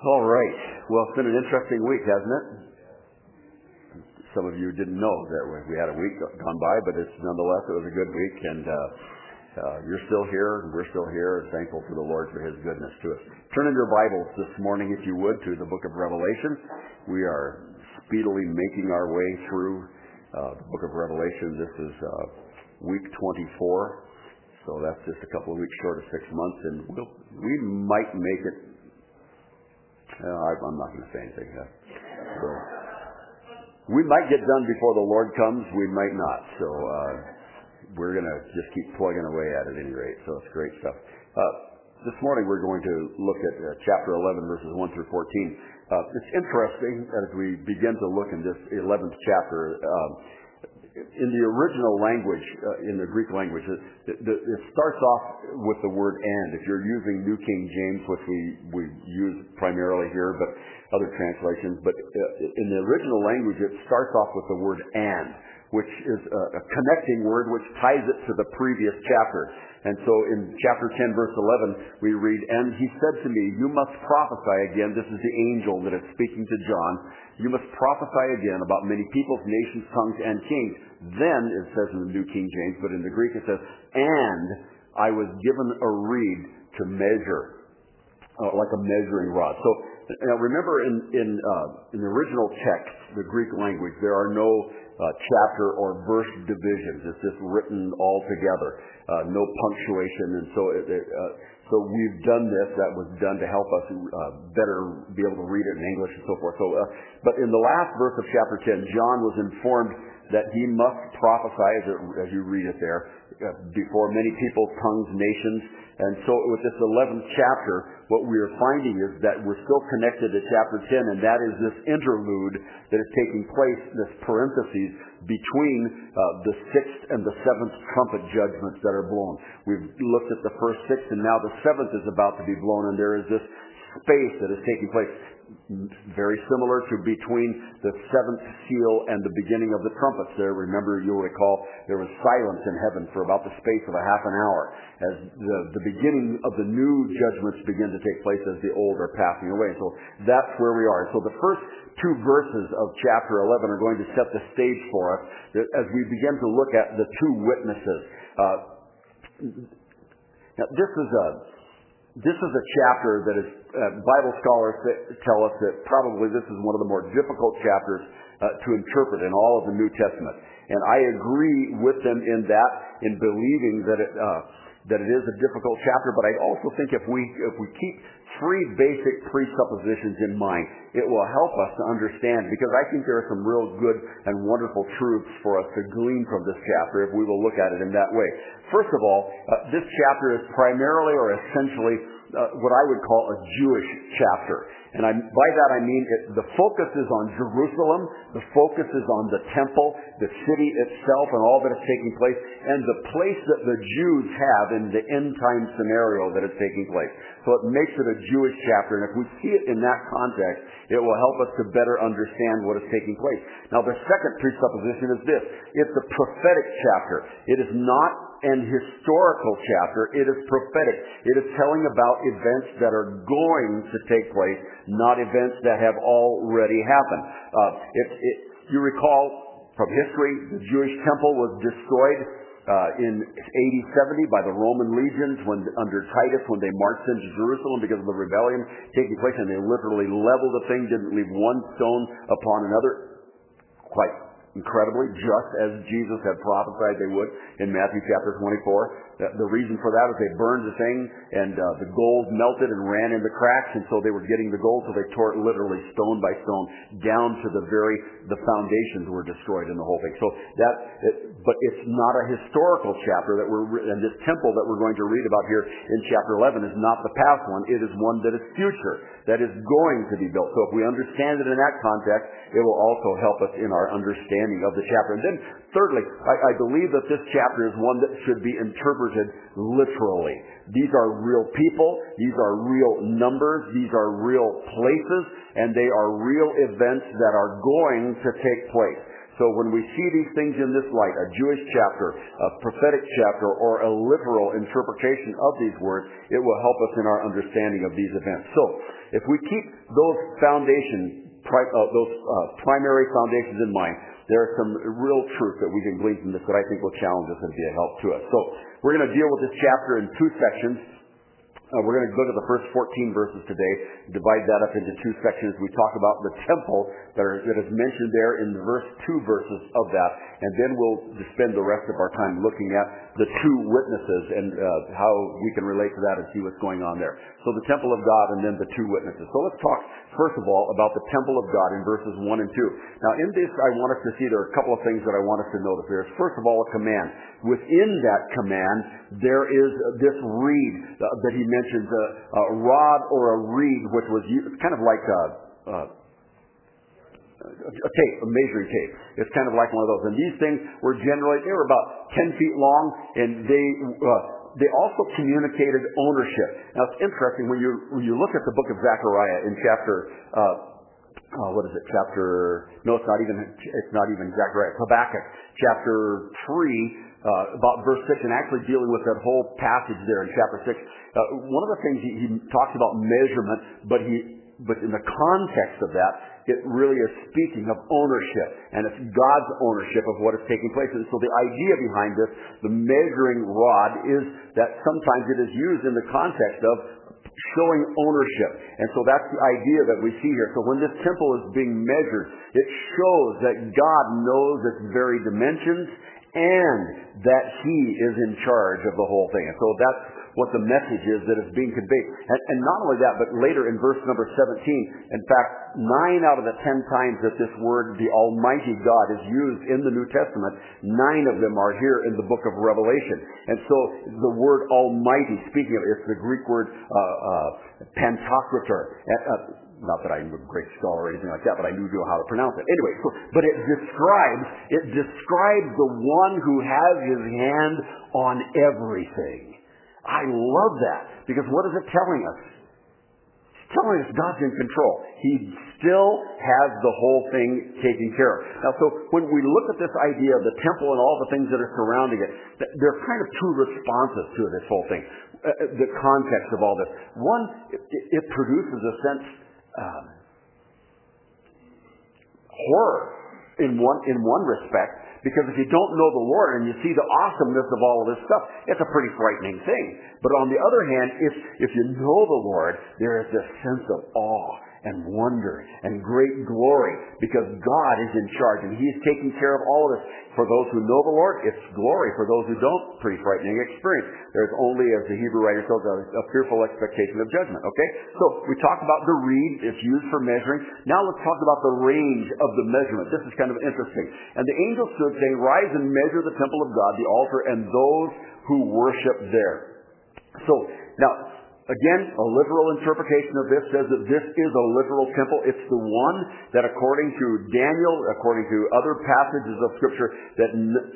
All right. Well, it's been an interesting week, hasn't it? Some of you didn't know that we had a week gone by, but nonetheless, it was a good week, and you're still here, and we're still here, and thankful to the Lord for His goodness to us. Turn in your Bibles this morning, if you would, to the book of Revelation. We are speedily making our way through the book of Revelation. This is week 24, so that's just a couple of weeks short of 6 months, and we might make it. I'm not going to say anything. So, we might get done before the Lord comes. We might not. So we're going to just keep plugging away at it at any rate. So it's great stuff. This morning we're going to look at chapter 11, verses 1 through 14. It's interesting as we begin to look in this 11th chapter. In the original language, in the Greek language, it starts off with the word "and." If you're using New King James, which we use primarily here, but other translations, but in the original language, it starts off with the word "and," which is a connecting word which ties it to the previous chapter. And so in chapter 10, verse 11, we read, "And he said to me, you must prophesy again." This is the angel that is speaking to John. "You must prophesy again about many peoples, nations, tongues, and kings." Then it says in the New King James, but in the Greek it says, "And I was given a reed to measure," like a measuring rod. So now remember in the original text, the Greek language, there are no chapter or verse divisions. It's just written all together, no punctuation, and so we've done this. That was done to help us better be able to read it in English and so forth. So, but in the last verse of chapter 10, John was informed that he must prophesy, as you read it there, before many people, tongues, nations. And so with this 11th chapter, what we are finding is that we're still connected to chapter 10, and that is this interlude that is taking place, this parentheses, between the 6th and the 7th trumpet judgments that are blown. We've looked at the first 6, and now the 7th is about to be blown, and there is this space that is taking place. Very similar to between the 7th seal and the beginning of the trumpets. There, remember, you'll recall, there was silence in heaven for about the space of a half an hour as the beginning of the new judgments begin to take place as the old are passing away. So that's where we are. So the first two verses of chapter 11 are going to set the stage for us as we begin to look at the two witnesses. Now, this is a chapter that is, Bible scholars tell us that probably this is one of the more difficult chapters to interpret in all of the New Testament. And I agree with them in believing that it is a difficult chapter, but I also think if we keep three basic presuppositions in mind, it will help us to understand, because I think there are some real good and wonderful truths for us to glean from this chapter if we will look at it in that way. First of all, this chapter is primarily or essentially what I would call a Jewish chapter. And by that I mean the focus is on Jerusalem, the focus is on the temple, the city itself and all that is taking place, and the place that the Jews have in the end time scenario that is taking place. So it makes it a Jewish chapter, and if we see it in that context, it will help us to better understand what is taking place. Now the second presupposition is this: it's a prophetic chapter. It is not an historical chapter. It is prophetic. It is telling about events that are going to take place, not events that have already happened. You recall from history, the Jewish temple was destroyed in AD 70 by the Roman legions under Titus when they marched into Jerusalem because of the rebellion taking place, and they literally leveled the thing, didn't leave one stone upon another. Quite incredibly, just as Jesus had prophesied they would in Matthew chapter 24. The reason for that is they burned the thing, and the gold melted and ran in the cracks, and so they were getting the gold, so they tore it literally stone by stone down to the foundations were destroyed in the whole thing. So but it's not a historical chapter and this temple that we're going to read about here in chapter 11 is not the past one. It is one that is future, that is going to be built. So if we understand it in that context, it will also help us in our understanding of the chapter. And then thirdly, I believe that this chapter is one that should be interpreted literally. These are real people, these are real numbers, these are real places, and they are real events that are going to take place. So when we see these things in this light, a Jewish chapter, a prophetic chapter, or a literal interpretation of these words, it will help us in our understanding of these events. So if we keep those foundations, those primary foundations in mind, there is some real truth that we can glean from this that I think will challenge us and be a help to us. So we're going to deal with this chapter in two sections. We're going to look at the first 14 verses today, divide that up into two sections. We talk about the temple that is mentioned there in the two verses of that, and then we'll spend the rest of our time looking at the two witnesses and how we can relate to that and see what's going on there. So the temple of God and then the two witnesses. So let's talk, first of all, about the temple of God in verses 1 and 2. Now in this, I want us to see there are a couple of things that I want us to notice. There's, first of all, a command. Within that command, there is this reed that he mentions, a rod or a reed, which was kind of like a tape, a measuring tape. It's kind of like one of those. And these things were they were about 10 feet long, and they also communicated ownership. Now it's interesting when you look at the book of Zechariah in chapter it's not even Zechariah, Habakkuk, chapter 3, about verse 6, and actually dealing with that whole passage there in chapter 6. One of the things he talks about measurement, but in the context of that, it really is speaking of ownership, and it's God's ownership of what is taking place. And so the idea behind this, the measuring rod, is that sometimes it is used in the context of showing ownership. And so that's the idea that we see here. So when this temple is being measured, it shows that God knows its very dimensions and that He is in charge of the whole thing. And so that's what the message is that is being conveyed. And not only that, but later in verse number 17, in fact, 9 out of the 10 times that this word, the Almighty God, is used in the New Testament, 9 of them are here in the book of Revelation. And so the word Almighty, speaking of it, it's the Greek word Pantocrator. Not that I'm a great scholar or anything like that, but I do know how to pronounce it. Anyway, but it describes the one who has His hand on everything. I love that, because what is it telling us? It's telling us God's in control. He still has the whole thing taken care of. Now, so when we look at this idea of the temple and all the things that are surrounding it, there are kind of two responses to this whole thing. The context of all this. One, it produces a sense horror in one respect. Because if you don't know the Lord and you see the awesomeness of all of this stuff, it's a pretty frightening thing. But on the other hand, if you know the Lord, there is this sense of awe and wonder and great glory, because God is in charge and He's taking care of all of this. For those who know the Lord, it's glory. For those who don't, pretty frightening experience. There's only, as the Hebrew writer tells us, a fearful expectation of judgment. Okay? So we talked about the reed. It's used for measuring. Now let's talk about the range of the measurement. This is kind of interesting. And the angel stood saying, "Rise and measure the temple of God, the altar, and those who worship there." So now, again, a literal interpretation of this says that this is a literal temple. It's the one that, according to Daniel, according to other passages of Scripture, that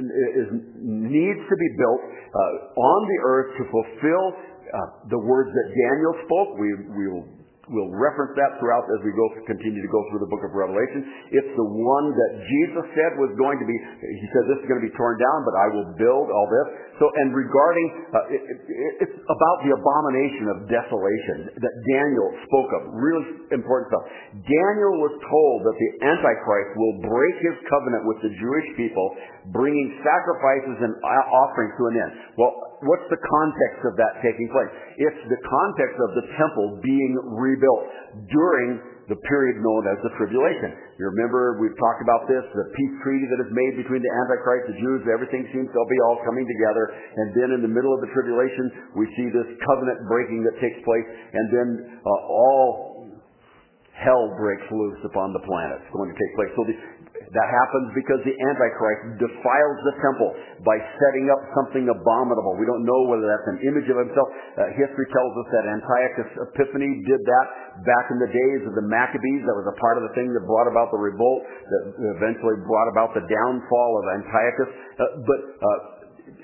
needs to be built on the earth to fulfill the words that Daniel spoke. We'll reference that throughout as we continue to go through the book of Revelation. It's the one that Jesus said was going to be, He said this is going to be torn down, but I will build all this. So, and regarding, it's about the abomination of desolation that Daniel spoke of. Really important stuff. Daniel was told that the Antichrist will break his covenant with the Jewish people, bringing sacrifices and offerings to an end. Well, what's the context of that taking place? It's the context of the temple being rebuilt during the period known as the tribulation. You remember, we've talked about this, the peace treaty that is made between the Antichrist, the Jews, everything seems to be all coming together. And then in the middle of the tribulation, we see this covenant breaking that takes place, and then all hell breaks loose upon the planet. It's going to take place. So that happens because the Antichrist defiles the temple by setting up something abominable. We don't know whether that's an image of himself. History tells us that Antiochus Epiphanes did that back in the days of the Maccabees. That was a part of the thing that brought about the revolt, that eventually brought about the downfall of Antiochus. But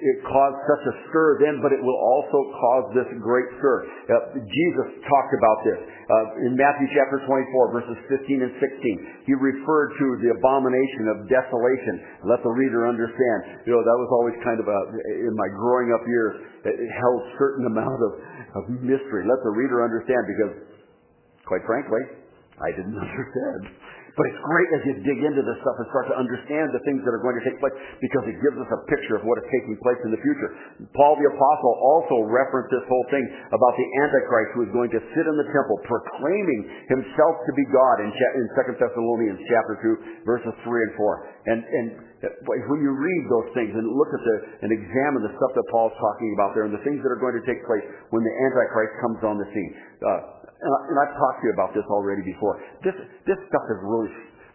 it caused such a stir then, but it will also cause this great stir. Jesus talked about this in Matthew chapter 24, verses 15 and 16. He referred to the abomination of desolation. Let the reader understand. That was always kind of in my growing up years, it held a certain amount of mystery. Let the reader understand, because, quite frankly, I didn't understand. But it's great as you dig into this stuff and start to understand the things that are going to take place, because it gives us a picture of what is taking place in the future. Paul the Apostle also referenced this whole thing about the Antichrist who is going to sit in the temple proclaiming himself to be God in 2 Thessalonians chapter 2, verses 3 and 4. And when you read those things and look at and examine the stuff that Paul's talking about there and the things that are going to take place when the Antichrist comes on the scene, and I've talked to you about this already before. This stuff is really,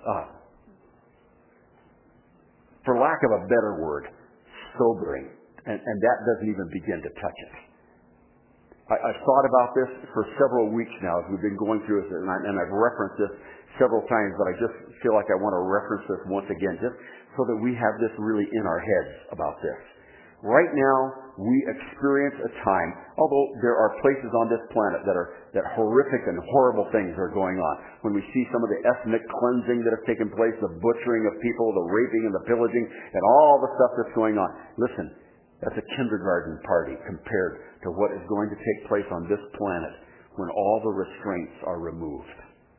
for lack of a better word, sobering. And that doesn't even begin to touch it. I've thought about this for several weeks now as we've been going through this, and I've referenced this several times, but I just feel like I want to reference this once again, just so that we have this really in our heads about this. Right now, we experience a time, although there are places on this planet that horrific and horrible things are going on. When we see some of the ethnic cleansing that has taken place, the butchering of people, the raping and the pillaging, and all the stuff that's going on. Listen, that's a kindergarten party compared to what is going to take place on this planet when all the restraints are removed.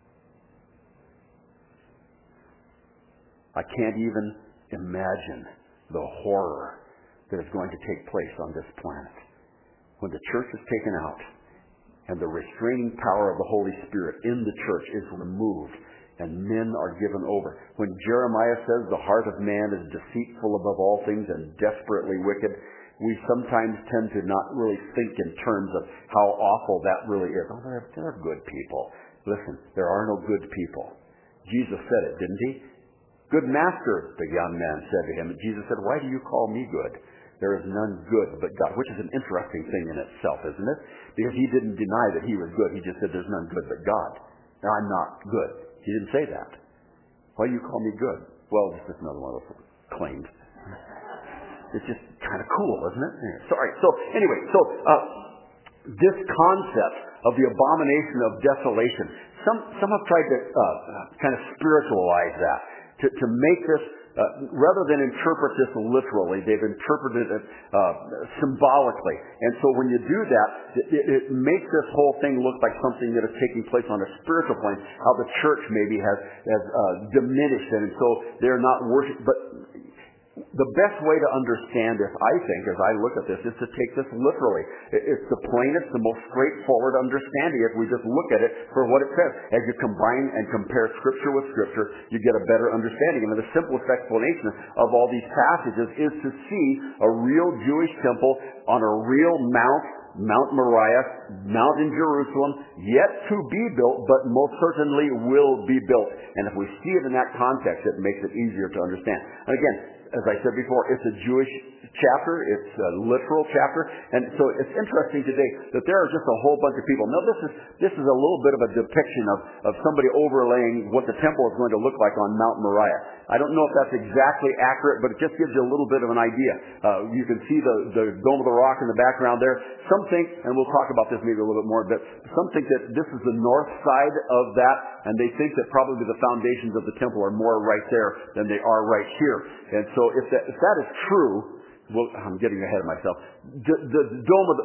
I can't even imagine the horror that is going to take place on this planet when the church is taken out and the restraining power of the Holy Spirit in the church is removed and men are given over. When Jeremiah says the heart of man is deceitful above all things and desperately wicked, we sometimes tend to not really think in terms of how awful that really is. Oh, they're good people. Listen, there are no good people. Jesus said it, didn't he? Good master, the young man said to him. And Jesus said, why do you call me good? There is none good but God, which is an interesting thing in itself, isn't it? Because he didn't deny that he was good. He just said there's none good but God. Now, I'm not good. He didn't say that. Why do you call me good? Well, it's just another one of those claims. It's just kind of cool, isn't it? Sorry. So, anyway, this concept of the abomination of desolation, some have tried to kind of spiritualize that, to make this, rather than interpret this literally, they've interpreted it symbolically. And so when you do that, it makes this whole thing look like something that is taking place on a spiritual plane, how the church maybe has diminished, and so they're not worshiping. But the best way to understand this, I think, as I look at this, is to take this literally. It's the plainest, the most straightforward understanding if we just look at it for what it says. As you combine and compare Scripture with Scripture, you get a better understanding. And the simplest explanation of all these passages is to see a real Jewish temple on a real Mount Moriah, Mount in Jerusalem, yet to be built, but most certainly will be built. And if we see it in that context, it makes it easier to understand. And again, as I said before, it's a Jewish chapter. It's a literal chapter. And so it's interesting today that there are just a whole bunch of people. Now, this is a little bit of a depiction of somebody overlaying what the temple is going to look like on Mount Moriah. I don't know if that's exactly accurate, but it just gives you a little bit of an idea. You can see the Dome of the Rock in the background there. Some think, and we'll talk about this maybe a little bit more, but some think that this is the north side of that, and they think that probably the foundations of the temple are more right there than they are right here. And so if that is true, well, I'm getting ahead of myself. The Dome of the,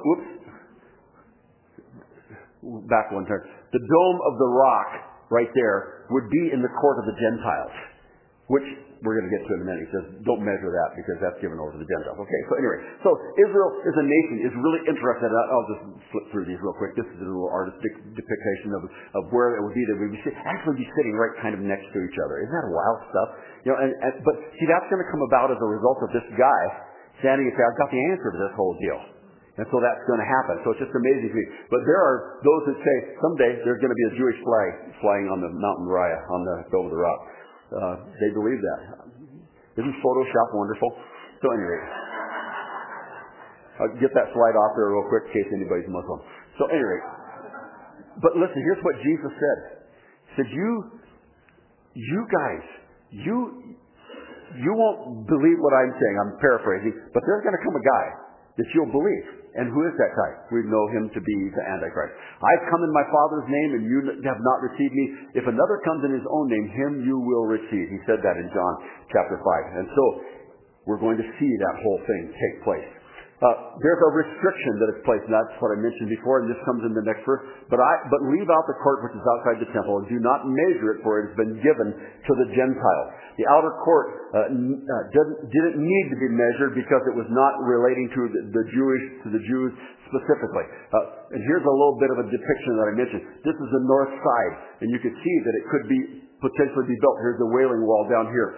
back one turn. The Dome of the Rock right there would be in the court of the Gentiles, which we're going to get to in a minute. He says, don't measure that because that's given over to the Gentiles. Okay, so anyway, so Israel as a nation is really interested. I'll just flip through these real quick. This is a little artistic depiction of where it would be that we would actually be sitting right kind of next to each other. Isn't that wild stuff? But see, that's going to come about as a result of this guy standing and saying, I've got the answer to this whole deal. And so that's going to happen. So it's just amazing to me. But there are those that say someday there's going to be a Jewish flag flying on the Mount Moriah, on the Dome of the Rock. They believe that. Isn't Photoshop wonderful? So anyway, I'll get that slide off there real quick in case anybody's Muslim. So anyway, but listen, here's what Jesus said. He said, you guys, you won't believe what I'm saying. I'm paraphrasing. But there's going to come a guy that you'll believe. And who is that guy? We know him to be the Antichrist. I've come in my Father's name, and you have not received me. If another comes in his own name, him you will receive. He said that in John chapter 5. And so we're going to see that whole thing take place. There's a restriction that is placed, and that's what I mentioned before, and this comes in the next verse. But leave out the court which is outside the temple, and do not measure it, for it has been given to the Gentiles. The outer court didn't need to be measured because it was not relating to the Jews specifically. And here's a little bit of a depiction that I mentioned. This is the north side, and you can see that it could be potentially be built. Here's the Wailing Wall down here.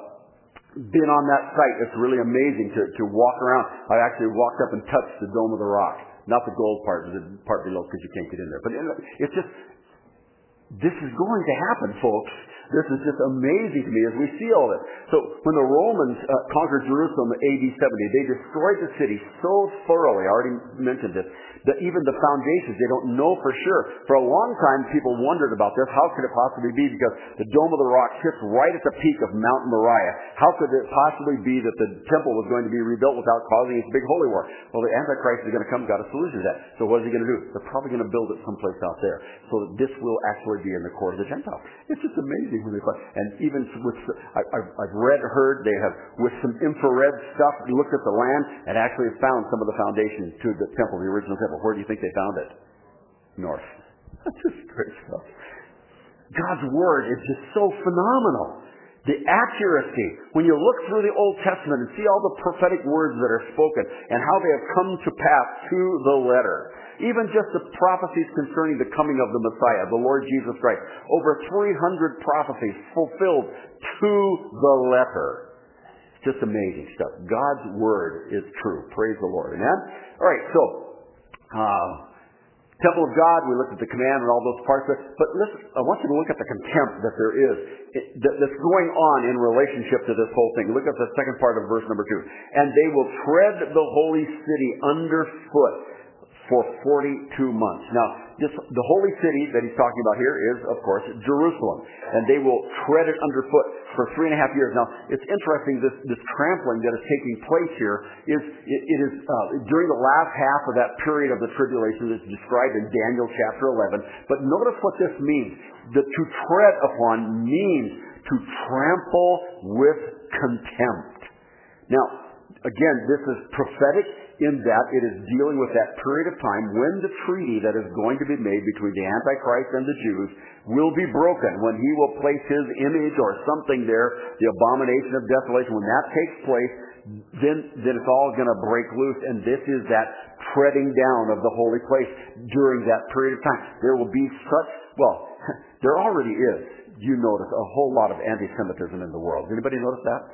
Been on that site. It's really amazing to walk around. I actually walked up and touched the Dome of the Rock. Not the gold part, the part below, because you can't get in there. But it's just, this is going to happen, folks. This is just amazing to me as we see all this. So when the Romans conquered Jerusalem in AD 70, they destroyed the city so thoroughly, I already mentioned this, that even the foundations, they don't know for sure. For a long time, people wondered about this. How could it possibly be? Because the Dome of the Rock sits right at the peak of Mount Moriah. How could it possibly be that the temple was going to be rebuilt without causing a big holy war? Well, the Antichrist is going to come, got a solution to that. So what is he going to do? They're probably going to build it someplace out there, so that this will actually be in the court of the Gentiles. It's just amazing when they find. And even with, I've heard they have, with some infrared stuff, looked at the land and actually found some of the foundations to the temple, the original temple. Where do you think they found it? North. That's just great stuff. God's Word is just so phenomenal. The accuracy, when you look through the Old Testament and see all the prophetic words that are spoken and how they have come to pass to the letter. Even just the prophecies concerning the coming of the Messiah, the Lord Jesus Christ. Over 300 prophecies fulfilled to the letter. Just amazing stuff. God's Word is true. Praise the Lord. Amen? All right, so Temple of God, we looked at the command and all those parts of it. But listen, I want you to look at the contempt that there is, that's going on in relationship to this whole thing. Look at the second part of verse number 2. And they will tread the holy city underfoot for 42 months. Now, the holy city that he's talking about here is, of course, Jerusalem. And they will tread it underfoot for 3.5 years. Now, it's interesting, this trampling that is taking place here is during the last half of that period of the tribulation that's described in Daniel chapter 11. But notice what this means. To tread upon means to trample with contempt. Now, again, this is prophetic in that it is dealing with that period of time when the treaty that is going to be made between the Antichrist and the Jews will be broken, when he will place his image or something there, the abomination of desolation. When that takes place, then it's all going to break loose, and this is that treading down of the holy place during that period of time. There will be such, well, there already is, you notice, a whole lot of anti-Semitism in the world. Anybody notice that?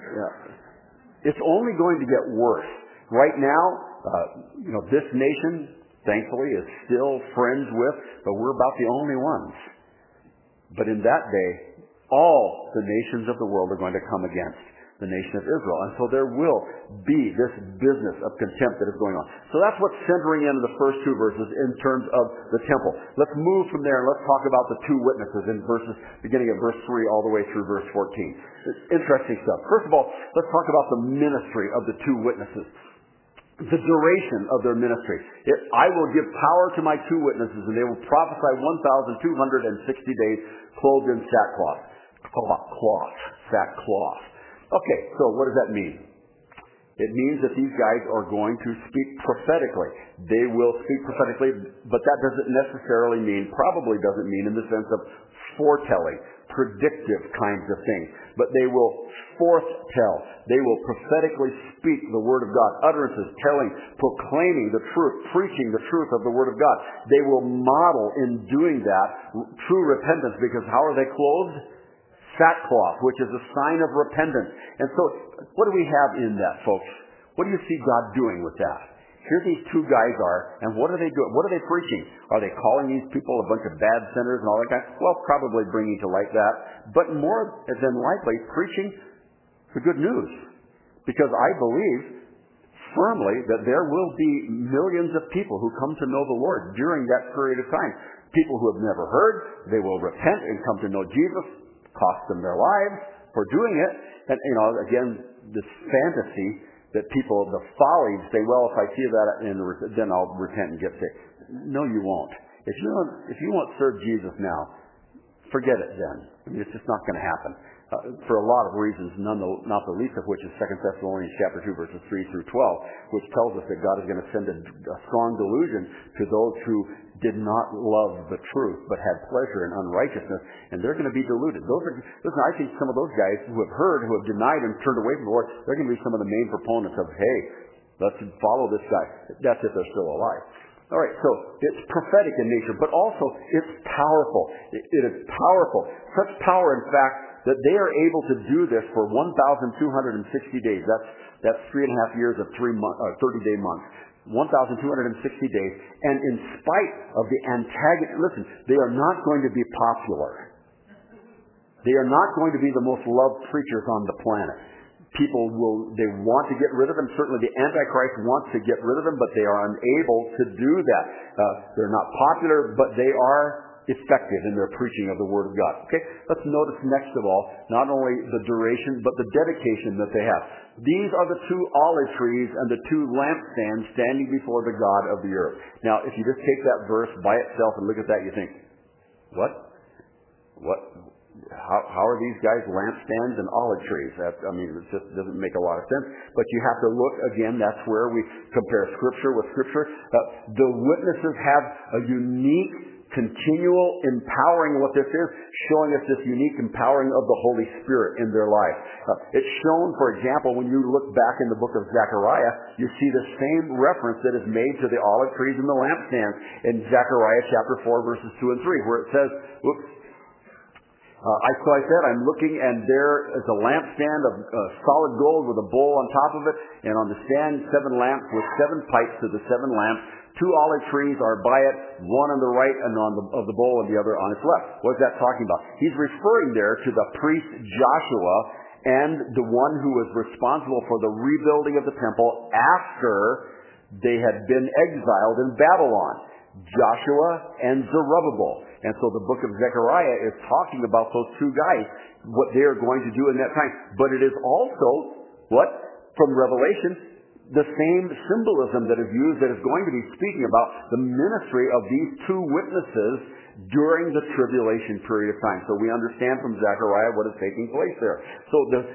Yeah. It's only going to get worse. Right now, this nation, thankfully, is still friends with, but we're about the only ones. But in that day, all the nations of the world are going to come against the nation of Israel. And so there will be this business of contempt that is going on. So that's what's centering in the first two verses in terms of the temple. Let's move from there and let's talk about the two witnesses in verses, beginning at verse 3 all the way through verse 14. It's interesting stuff. First of all, let's talk about the ministry of the two witnesses. The duration of their ministry. I will give power to my two witnesses, and they will prophesy 1,260 days clothed in sackcloth. Sackcloth. Okay, so what does that mean? It means that these guys are going to speak prophetically. They will speak prophetically, but that doesn't necessarily mean, probably doesn't mean in the sense of foretelling, predictive kinds of things. But they will foretell. They will prophetically speak the Word of God. Utterances, telling, proclaiming the truth, preaching the truth of the Word of God. They will model in doing that true repentance, because how are they clothed? Sackcloth, which is a sign of repentance. And so, what do we have in that, folks? What do you see God doing with that? Here these two guys are, and what are they doing? What are they preaching? Are they calling these people a bunch of bad sinners and all that kind? Well, probably bringing to light that. But more than likely, preaching the good news. Because I believe firmly that there will be millions of people who come to know the Lord during that period of time. People who have never heard, they will repent and come to know Jesus. Cost them their lives, for doing it. And, again, this fantasy that people, the follies, say, well, if I see that, then I'll repent and get saved. No, you won't. If you won't serve Jesus now, forget it then. I mean, it's just not going to happen. For a lot of reasons, not the least of which is 2 Thessalonians chapter 2, verses 3 through 12, which tells us that God is going to send a strong delusion to those who did not love the truth but had pleasure in unrighteousness, and they're going to be deluded. Listen, I think some of those guys who have heard, who have denied and turned away from the Lord, they're going to be some of the main proponents of, hey, let's follow this guy. That's if they're still alive. All right, so it's prophetic in nature, but also it's powerful. It is powerful. Such power, in fact, that they are able to do this for 1,260 days. That's 3.5 years of 30-day months. 1,260 days. And in spite of the antagonism, listen, they are not going to be popular. They are not going to be the most loved preachers on the planet. People they want to get rid of them. Certainly the Antichrist wants to get rid of them, but they are unable to do that. They're not popular, but they are effective in their preaching of the Word of God. Okay, let's notice next of all, not only the duration, but the dedication that they have. These are the 2 olive trees and the 2 lampstands standing before the God of the earth. Now, if you just take that verse by itself and look at that, you think, what? How are these guys lampstands and olive trees? It just doesn't make a lot of sense. But you have to look, again, that's where we compare Scripture with Scripture. The witnesses have a unique continual empowering. What this is, showing us this unique empowering of the Holy Spirit in their life. It's shown, for example, when you look back in the book of Zechariah, you see the same reference that is made to the olive trees and the lampstands in Zechariah chapter 4, verses 2 and 3, where it says, I said, I'm looking, and there is a lampstand of solid gold with a bowl on top of it, and on the stand 7 lamps with 7 pipes to the 7 lamps. 2 olive trees are by it, one on the right and of the bowl and the other on its left. What is that talking about? He's referring there to the priest Joshua and the one who was responsible for the rebuilding of the temple after they had been exiled in Babylon. Joshua and Zerubbabel. And so the book of Zechariah is talking about those 2 guys, what they are going to do in that time. But it is also, from Revelation, the same symbolism that is used, that is going to be speaking about the ministry of these 2 witnesses during the tribulation period of time. So we understand from Zechariah what is taking place there. So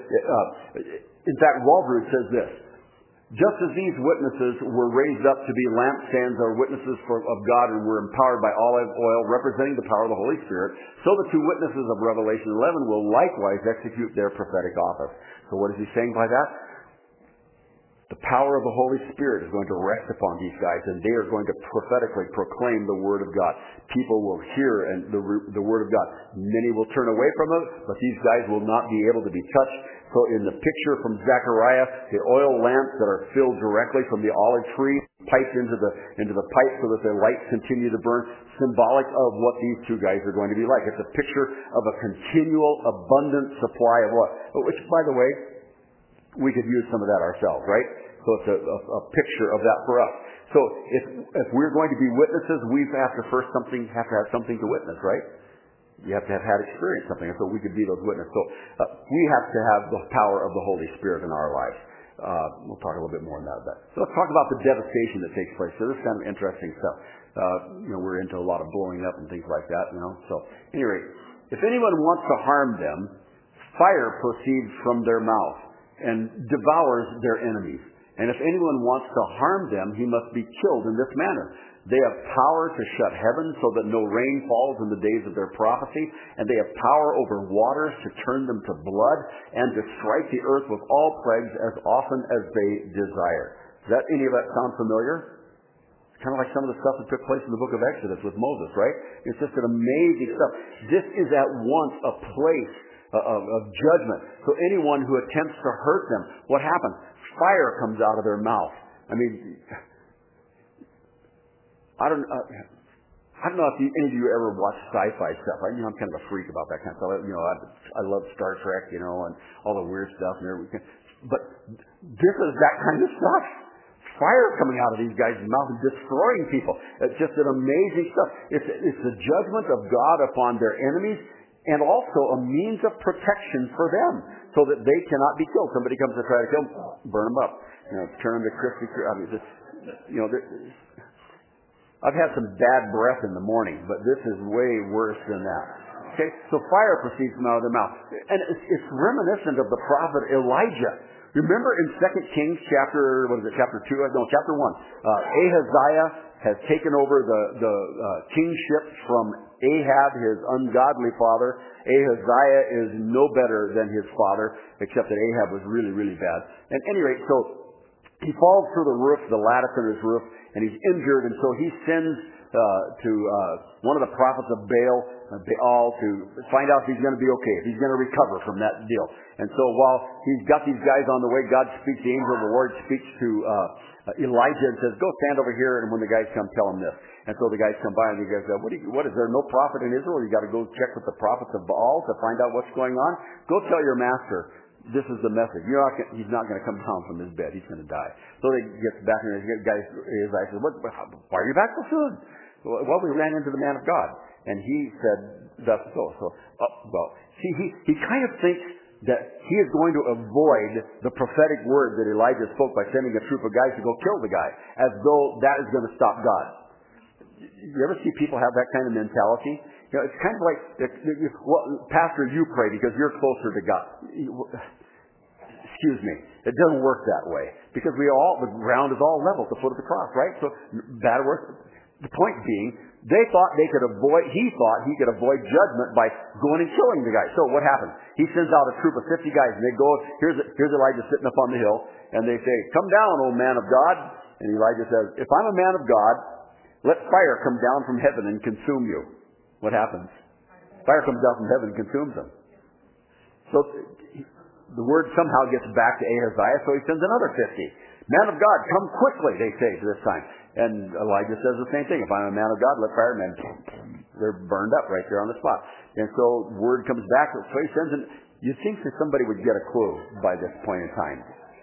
in fact, Walvoord says this: just as these witnesses were raised up to be lampstands or witnesses of God and were empowered by olive oil representing the power of the Holy Spirit, so the 2 witnesses of Revelation 11 will likewise execute their prophetic office. So what is he saying by that? The power of the Holy Spirit is going to rest upon these guys, and they are going to prophetically proclaim the Word of God. People will hear the Word of God. Many will turn away from it, but these guys will not be able to be touched. So in the picture from Zechariah, the oil lamps that are filled directly from the olive tree, piped into the pipe so that their lights continue to burn, symbolic of what these 2 guys are going to be like. It's a picture of a continual, abundant supply of what? Which, by the way, we could use some of that ourselves, right? So it's a picture of that for us. So if we're going to be witnesses, we have to have something to witness, right? You have to have had experience something, so we could be those witnesses. So we have to have the power of the Holy Spirit in our lives. We'll talk a little bit more on that. So let's talk about the devastation that takes place. So this is kind of interesting stuff. We're into a lot of blowing up and things like that, So anyway, if anyone wants to harm them, fire proceeds from their mouth and devours their enemies. And if anyone wants to harm them, he must be killed in this manner. They have power to shut heaven so that no rain falls in the days of their prophecy, and they have power over waters to turn them to blood, and to strike the earth with all plagues as often as they desire. Does any of that sound familiar? It's kind of like some of the stuff that took place in the book of Exodus with Moses, right? It's just an amazing stuff. This is at once a place of judgment. So anyone who attempts to hurt them, what happens? Fire comes out of their mouth. I don't know if any of you ever watch sci-fi stuff. I'm kind of a freak about that kind of stuff. I love Star Trek, and all the weird stuff and everything. But this is that kind of stuff. Fire coming out of these guys' mouths and destroying people. It's just an amazing stuff. It's the judgment of God upon their enemies, and also a means of protection for them so that they cannot be killed. Somebody comes to try to kill them, burn them up. Turn them to crispy. I've had some bad breath in the morning, but this is way worse than that. Okay, so fire proceeds from out of their mouth. And it's reminiscent of the prophet Elijah. Remember in 2 Kings chapter 2? No, chapter 1. Ahaziah has taken over the kingship from Ahab, his ungodly father. Ahaziah is no better than his father, except that Ahab was really, really bad. At any rate, so he falls through the roof, the lattice of his roof, and he's injured, and so he sends to one of the prophets of Baal to find out if he's going to be okay, if he's going to recover from that deal. And so while he's got these guys on the way, God speaks, the angel of the Lord speaks to Elijah and says, go stand over here, and when the guys come, tell him this. And so the guys come by, and the guys go, what is there no prophet in Israel? You got to go check with the prophets of Baal to find out what's going on? Go tell your master, this is the message. He's not going to come down from his bed. He's going to die. So they get back, and the guy says, why are you back so soon? Well, we ran into the man of God. And he said, that's so. He kind of thinks that he is going to avoid the prophetic word that Elijah spoke by sending a troop of guys to go kill the guy, as though that is going to stop God. You ever see people have that kind of mentality? It's kind of like, Pastor, you pray because you're closer to God. Excuse me. It doesn't work that way. Because the ground is all level at the foot of the cross, right? So, bad work. The point being, he thought he could avoid judgment by going and killing the guy. So what happens? He sends out a troop of 50 guys, and they go, here's Elijah sitting up on the hill, and they say, come down, O man of God. And Elijah says, if I'm a man of God, let fire come down from heaven and consume you. What happens? Fire comes down from heaven and consumes them. So the word somehow gets back to Ahaziah, so he sends another 50. Man of God, come quickly, they say this time. And Elijah says the same thing. If I'm a man of God, let fire, man, they're burned up right there on the spot. And so word comes back, so he sends it. You'd think that somebody would get a clue by this point in time.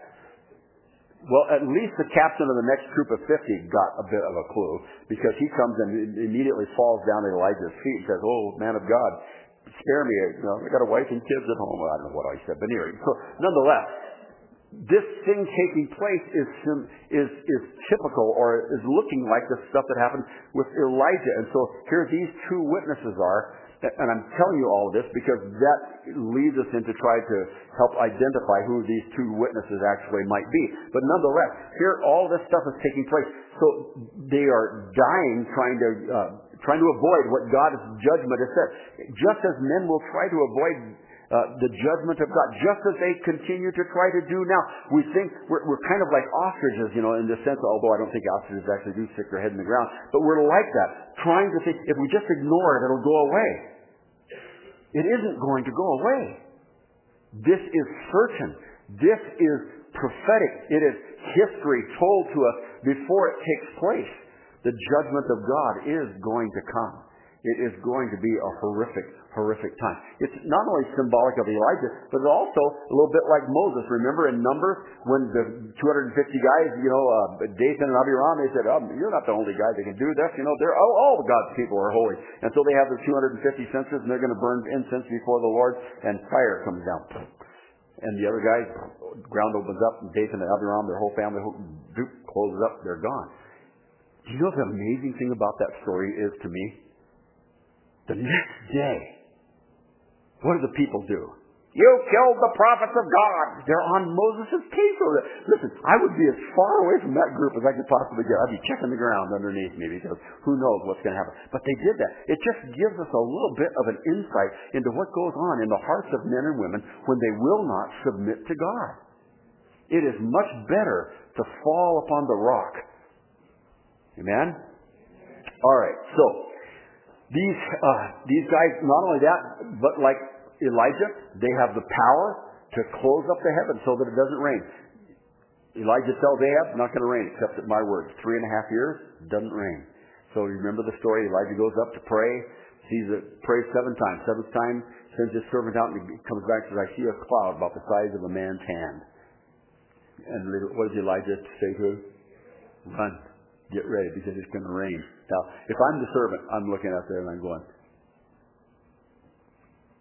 Well, at least the captain of the next troop of 50 got a bit of a clue, because he comes and immediately falls down at Elijah's feet and says, oh, man of God, spare me. I got a wife and kids at home. I don't know what I said, but anyway. So nonetheless, this thing taking place is typical, or is looking like the stuff that happened with Elijah. And so here these two witnesses are, and I'm telling you all of this because that leads us into try to help identify who these two witnesses actually might be. But nonetheless, here all this stuff is taking place. So they are dying trying to avoid what God's judgment has said. Just as men will try to avoid the judgment of God, just as they continue to try to do now. We think we're kind of like ostriches, in the sense, although I don't think ostriches actually do stick their head in the ground, but we're like that, trying to think, if we just ignore it, it'll go away. It isn't going to go away. This is certain. This is prophetic. It is history told to us before it takes place. The judgment of God is going to come. It is going to be a horrific time. It's not only symbolic of Elijah, but it's also a little bit like Moses. Remember in Numbers when the 250 guys, Dathan and Abiram, they said, you're not the only guy that can do this. They're all God's people are holy. And so they have the 250 censers, and they're going to burn incense before the Lord, and fire comes down. And the other guys, ground opens up, and Dathan and Abiram, their whole family, closes up, they're gone. Do you know the amazing thing about that story is to me? The next day, what do the people do? You killed the prophets of God. They're on Moses' case over there. Listen, I would be as far away from that group as I could possibly get. I'd be checking the ground underneath me because who knows what's going to happen. But they did that. It just gives us a little bit of an insight into what goes on in the hearts of men and women when they will not submit to God. It is much better to fall upon the rock. Amen? All right, so these guys, not only that, but like Elijah, they have the power to close up the heavens so that it doesn't rain. Elijah tells Ahab, not going to rain except at my word. 3.5 years, doesn't rain. So you remember the story, Elijah goes up to pray, prays 7 times. 7th time, sends his servant out, and he comes back and says, I see a cloud about the size of a man's hand. And what does Elijah say to him? Run. Get ready because it's going to rain. Now, if I'm the servant, I'm looking out there and I'm going,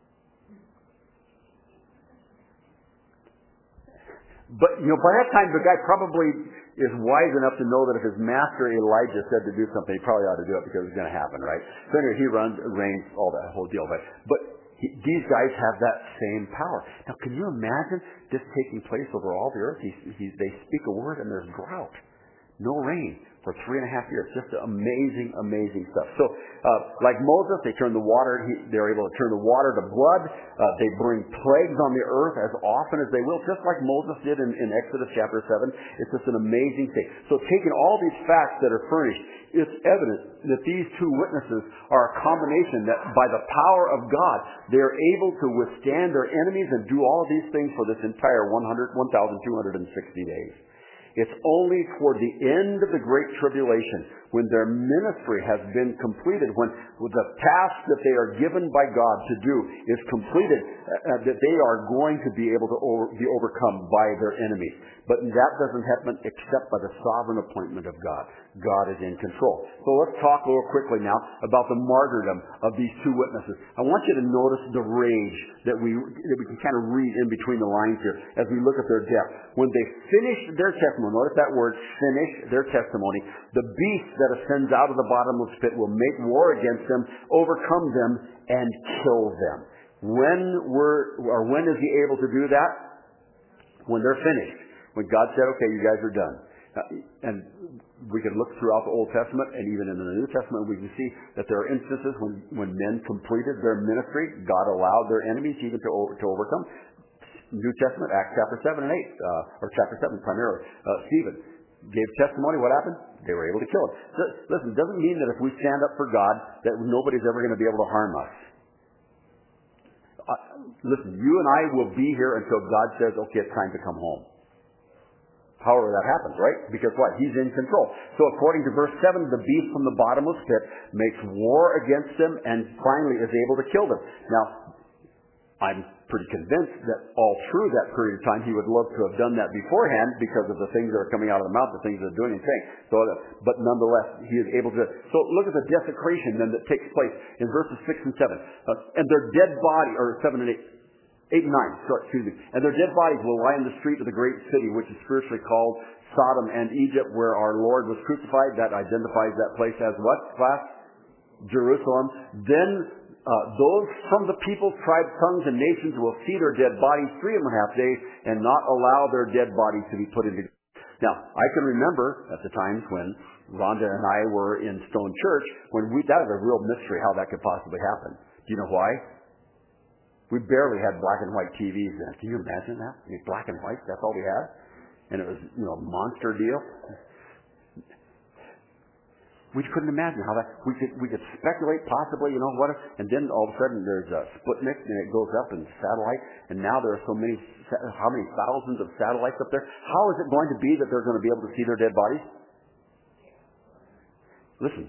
But, by that time, the guy probably is wise enough to know that if his master Elijah said to do something, he probably ought to do it because it's going to happen, right? So anyway, he runs, reigns, all that whole deal. But these guys have that same power. Now, can you imagine this taking place over all the earth? They speak a word and there's drought. No rain for 3.5 years. Just amazing, amazing stuff. So, like Moses, they turn the water. They're able to turn the water to blood. They bring plagues on the earth as often as they will, just like Moses did in Exodus chapter 7. It's just an amazing thing. So, taking all these facts that are furnished, it's evident that these two witnesses are a combination that by the power of God, they're able to withstand their enemies and do all of these things for this entire 1,260 days. It's only toward the end of the Great Tribulation, when their ministry has been completed, when the task that they are given by God to do is completed, that they are going to be able to be overcome by their enemies. But that doesn't happen except by the sovereign appointment of God. God is in control. So let's talk a little quickly now about the martyrdom of these two witnesses. I want you to notice the rage that we can kind of read in between the lines here as we look at their death. When they finished their testimony, notice that word, finish their testimony, the beast that ascends out of the bottomless pit will make war against them, overcome them, and kill them. When is he able to do that? When they're finished. When God said, okay, you guys are done. And we can look throughout the Old Testament and even in the New Testament, we can see that there are instances when men completed their ministry, God allowed their enemies even to overcome. New Testament, Acts chapter 7 and 8, or chapter 7 primarily. Stephen gave testimony. What happened? They were able to kill him. So, listen, it doesn't mean that if we stand up for God that nobody's ever going to be able to harm us. Listen, you and I will be here until God says, okay, it's time to come home. However that happens, right? Because what? He's in control. So according to verse 7, the beast from the bottomless pit makes war against them and finally is able to kill them. Now, I'm pretty convinced that all through that period of time, he would love to have done that beforehand because of the things that are coming out of the mouth, the things they're doing and saying. So, but nonetheless, he is able to. So look at the desecration then that takes place in verses 6 and 7. And their dead body, or 7 and 8. 8 and 9, and their dead bodies will lie in the street of the great city, which is spiritually called Sodom and Egypt, where our Lord was crucified. That identifies that place as what, class? Jerusalem. Then those from the peoples, tribes, tongues, and nations will see their dead bodies 3.5 days and not allow their dead bodies to be put into. Now, I can remember at the times when Rhonda and I were in Stone Church, that was a real mystery how that could possibly happen. Do you know why? We barely had black and white TVs then. Can you imagine that? I mean, black and white, that's all we had? And it was, a monster deal. We couldn't imagine how that, we could speculate possibly, and then all of a sudden there's a Sputnik and it goes up in satellite, and now there are how many thousands of satellites up there? How is it going to be that they're going to be able to see their dead bodies? Listen.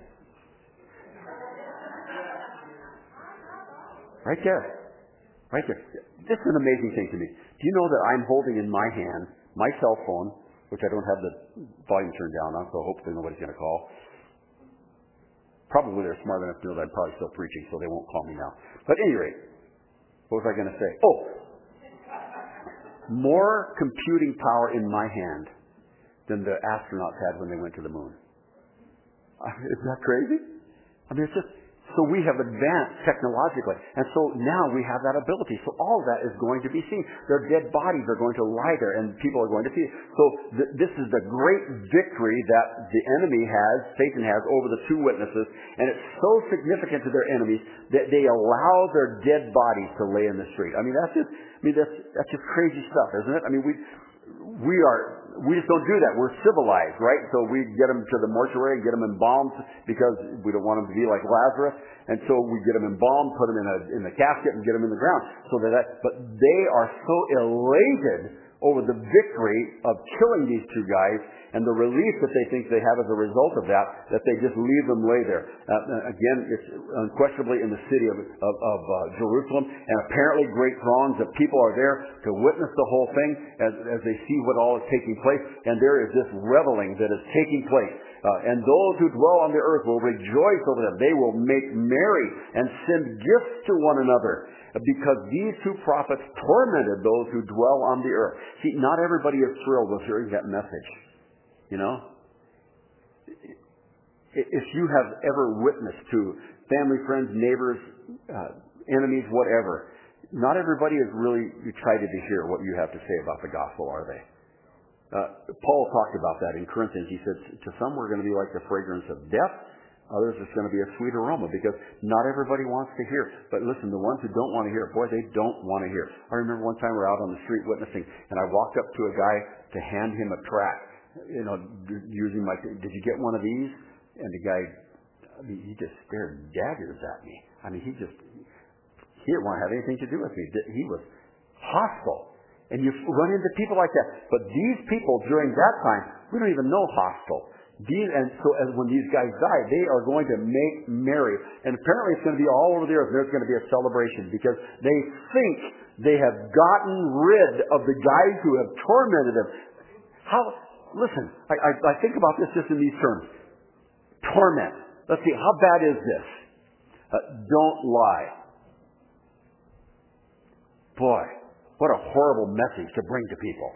Right there. Right there. This is an amazing thing to me. Do you know that I'm holding in my hand my cell phone, which I don't have the volume turned down on, so hopefully nobody's going to call. Probably they're smart enough to know that I'm probably still preaching, so they won't call me now. But at any rate, what was I going to say? Oh, more computing power in my hand than the astronauts had when they went to the moon. Isn't that crazy? I mean, it's just... So we have advanced technologically. And so now we have that ability. So all that is going to be seen. Their dead bodies are going to lie there and people are going to see it. So this is the great victory that the enemy has, Satan has, over the two witnesses. And it's so significant to their enemies that they allow their dead bodies to lay in the street. I mean, that's just crazy stuff, isn't it? I mean, we just don't do that. We're civilized, right? So we get them to the mortuary and get them embalmed because we don't want them to be like Lazarus. And so we get them embalmed, put them in a casket and get them in the ground. But they are so elated over the victory of killing these two guys and the relief that they think they have as a result of that they just leave them lay there. Again, it's unquestionably in the city of Jerusalem, and apparently great throngs of people are there to witness the whole thing as they see what all is taking place, and there is this reveling that is taking place. And those who dwell on the earth will rejoice over them. They will make merry and send gifts to one another. because these two prophets tormented those who dwell on the earth. See, not everybody is thrilled with hearing that message. You know? If you have ever witnessed to family, friends, neighbors, enemies, whatever, not everybody is really excited to hear what you have to say about the gospel, are they? Paul talked about that in Corinthians. He said, to some we're going to be like the fragrance of death. Others it's going to be a sweet aroma, because not everybody wants to hear. But listen, the ones who don't want to hear, boy, they don't want to hear. I remember one time we were out on the street witnessing, and I walked up to a guy to hand him a tract. You know, using my, did you get one of these? And the guy, he just stared daggers at me. I mean, he didn't want to have anything to do with me. He was hostile. And you run into people like that. But these people during that time, we don't even know hostile. And so when these guys die, they are going to make merry. And apparently it's going to be all over the earth. There's going to be a celebration because they think they have gotten rid of the guys who have tormented them. Listen, I think about this just in these terms. Torment. Let's see, how bad is this? Don't lie. Boy, what a horrible message to bring to people.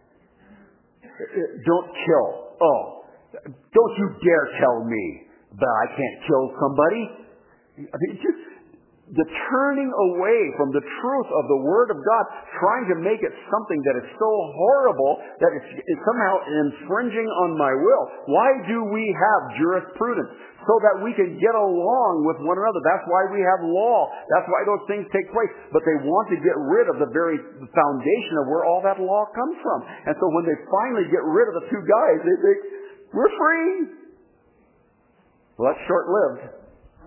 Don't kill. Oh, don't you dare tell me that I can't kill somebody. I mean, just the turning away from the truth of the Word of God, trying to make it something that is so horrible that it's somehow infringing on my will. Why do we have jurisprudence? So that we can get along with one another. That's why we have law. That's why those things take place. But they want to get rid of the very foundation of where all that law comes from. And so when they finally get rid of the two guys, they think, we're free. Well, that's short-lived.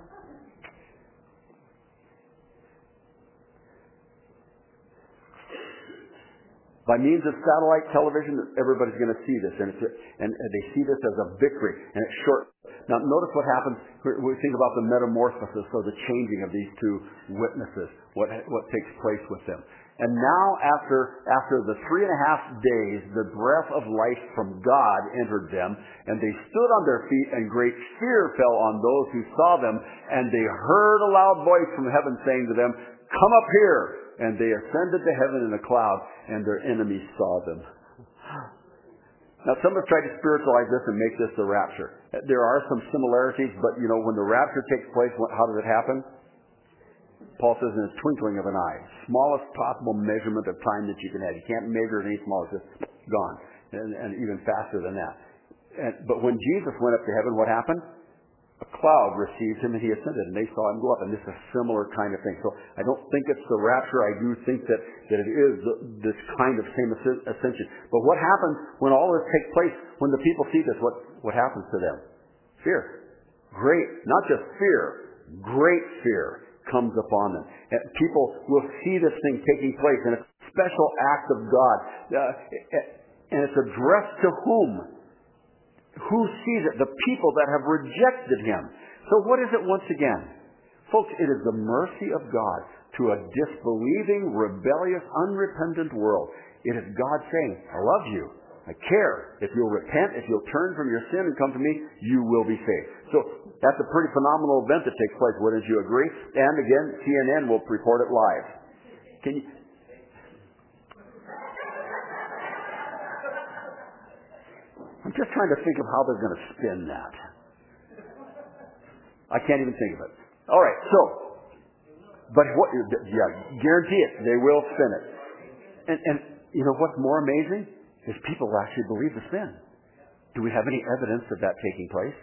By means of satellite television, everybody's going to see this, and they see this as a victory, and it's short. Now, notice what happens. We think about the metamorphosis, or the changing of these two witnesses, what takes place with them. And now, after the 3.5 days, the breath of life from God entered them, and they stood on their feet, and great fear fell on those who saw them, and they heard a loud voice from heaven saying to them, "Come up here." And they ascended to heaven in a cloud, and their enemies saw them. Now, some have tried to spiritualize this and make this the rapture. There are some similarities, but, you know, when the rapture takes place, how does it happen? Paul says in a twinkling of an eye. Smallest possible measurement of time that you can have. You can't measure it any smaller. It's just gone. And even faster than that. But when Jesus went up to heaven, what happened? A cloud received him, and he ascended, and they saw him go up. And this is a similar kind of thing. So I don't think it's the rapture. I do think that it is this kind of same ascension. But what happens when all this takes place? When the people see this, what happens to them? Fear. Great, not just fear, great fear comes upon them. And people will see this thing taking place, and it's a special act of God. And it's addressed to whom? Who sees it? The people that have rejected him. So what is it once again? Folks, it is the mercy of God to a disbelieving, rebellious, unrepentant world. It is God saying, I love you. I care. If you'll repent, if you'll turn from your sin and come to me, you will be saved. So that's a pretty phenomenal event that takes place. Wouldn't you agree? And again, CNN will report it live. Can you... I'm just trying to think of how they're going to spin that. I can't even think of it. All right, so, but guarantee it, they will spin it. And you know what's more amazing? Is people actually believe the spin. Do we have any evidence of that taking place?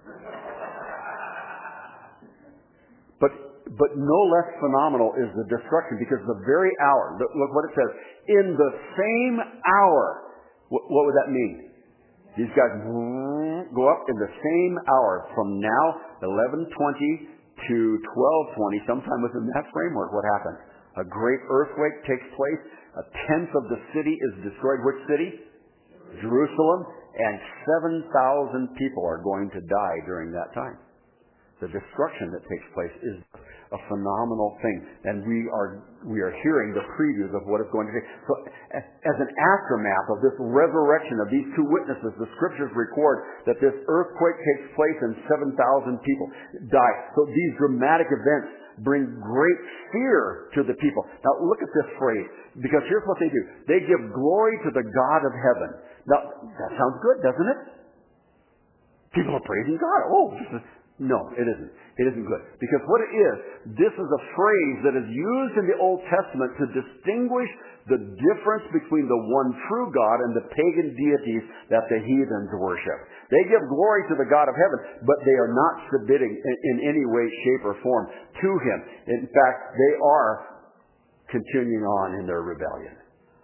But no less phenomenal is the destruction, because the very hour, look what it says, in the same hour, what would that mean? These guys go up in the same hour from now, 11:20 to 12:20, sometime within that framework. What happens? A great earthquake takes place. 1/10 of the city is destroyed. Which city? Jerusalem. And 7,000 people are going to die during that time. The destruction that takes place is a phenomenal thing, and we are hearing the previews of what is going to take. So, as an aftermath of this resurrection of these two witnesses, the scriptures record that this earthquake takes place and 7,000 people die. So these dramatic events bring great fear to the people. Now look at this phrase, because here's what they do. They give glory to the God of heaven. Now, that sounds good, doesn't it? People are praising God. No, it isn't. It isn't good. Because what it is, this is a phrase that is used in the Old Testament to distinguish the difference between the one true God and the pagan deities that the heathens worship. They give glory to the God of heaven, but they are not submitting in any way, shape, or form to Him. In fact, they are continuing on in their rebellion.